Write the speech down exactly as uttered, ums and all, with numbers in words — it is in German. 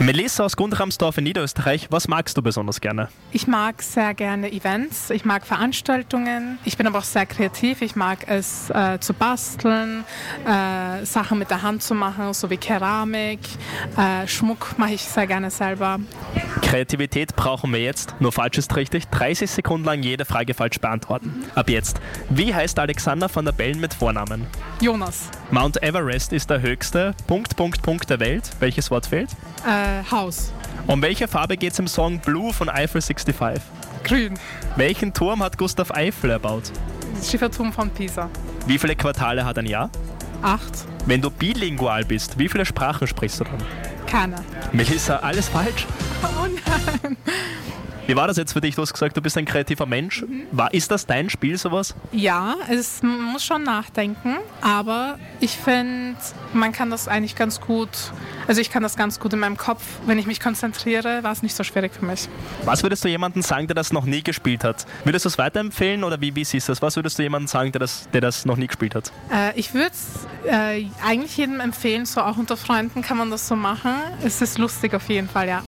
Melissa aus Gundramsdorf in Niederösterreich, was magst du besonders gerne? Ich mag sehr gerne Events, ich mag Veranstaltungen, ich bin aber auch sehr kreativ, ich mag es äh, zu basteln, äh, Sachen mit der Hand zu machen, so wie Keramik, äh, Schmuck mache ich sehr gerne selber. Kreativität brauchen wir jetzt, nur falsch ist richtig, dreißig Sekunden lang jede Frage falsch beantworten. Ab jetzt, wie heißt Alexander van der Bellen mit Vornamen? Jonas. Mount Everest ist der höchste Punkt, Punkt, Punkt der Welt. Welches Wort fehlt? Äh, Haus. Um welche Farbe geht es im Song Blue von Eiffel fünfundsechzig? Grün. Welchen Turm hat Gustav Eiffel erbaut? Das Schifferturm von Pisa. Wie viele Quartale hat ein Jahr? Acht. Wenn du bilingual bist, wie viele Sprachen sprichst du dann? Keine. Melissa, alles falsch. Oh nein. Wie war das jetzt für dich? Du hast gesagt, du bist ein kreativer Mensch. War, ist das dein Spiel, sowas? Ja, es man muss schon nachdenken, aber ich finde, man kann das eigentlich ganz gut, also ich kann das ganz gut in meinem Kopf, wenn ich mich konzentriere, war es nicht so schwierig für mich. Was würdest du jemandem sagen, der das noch nie gespielt hat? Würdest du es weiterempfehlen oder wie, wie siehst du das? Was würdest du jemandem sagen, der das, der das noch nie gespielt hat? Äh, ich würde es äh, eigentlich jedem empfehlen, so auch unter Freunden kann man das so machen. Es ist lustig auf jeden Fall, ja.